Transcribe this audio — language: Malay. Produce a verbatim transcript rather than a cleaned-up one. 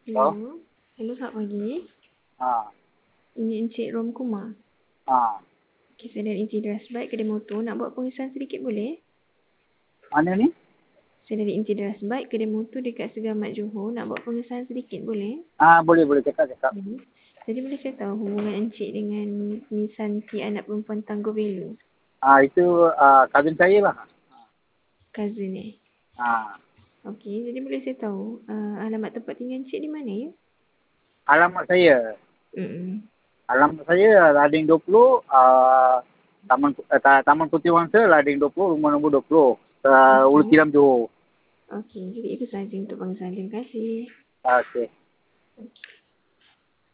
Hello. Hello. Hello, selamat pagi. Ha. Ini Encik Rom Kumar. Ha. Okay, saya dari Encik Deras Bike, kedai motor. Nak buat pengesahan sedikit boleh? Mana ni? Saya dari Encik Deras Bike, kedai motor dekat Segamat Johor. Nak buat pengesahan sedikit boleh? Ah, boleh boleh cakap cakap. Hmm. Jadi boleh saya tahu hubungan Encik dengan Nissan T anak perempuan Tangguh Belu? Ah, itu ah, cousin saya lah. Cousin eh? Ha. Okey, jadi boleh saya tahu uh, alamat tempat tinggal Encik di mana ya? Alamat saya. Mm-mm. Alamat saya Lading dua puluh ah, Taman uh, Taman Putih Wangsa Lading dua puluh rumah nombor dua puluh. Uh, Ulu Okey. Tiram Johor. Okey, jadi itu sahaja untuk pengesahan. Terima kasih. Ah, okey. Okey.